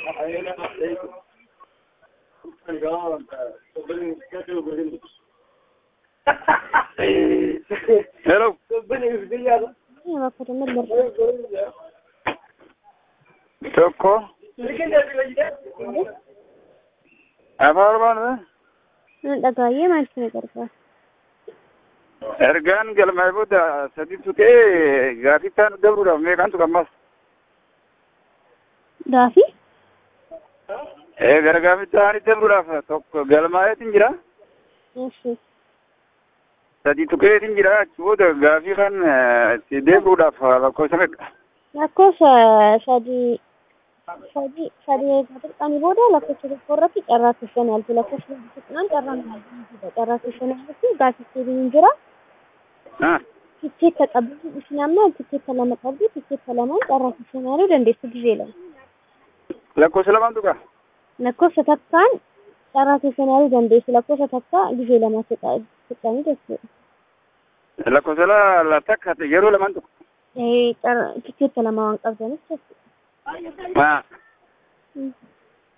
Hello. Tokko. Afaan Oromoo. Dhagaayyee maaltu na gargaara? Ergaan galmee booda sadii tuqee gaafii ta'an dabruudhaaf meeqaan tuqammas? Gaafii? Gargaafii ta'anii dabruudhaaf tokko galmaa'eetiin jira. Eessi. Sadii tuqeetiin jira. Achi booda gaafii kan itti dabruudhaaf lakkoofsa meeqa? Lakkoofsa sadii tuqanii booda lakkoofsa tokko irratti carraa keessan yaaltu lakkoofsa tuqnaan carraa keessan yaaltu gaafii seeriin jira. Tikkeetta qabdu isin amma tikkeetta lama qabdu tikkeetta lamaan carraa keessan yaaluu dandeessu gizee lama. Lakkoofsa lamaan tuqa? Lakkoofsa takkaan carraa keessan yaaluu dandeessu lakkoofsa takkaa gizee lama tuqanii jechuudha. Lakkoofsa takka yeroo lamaan tuqa? Tikkeetta lama waan qabdaniif jechuudha.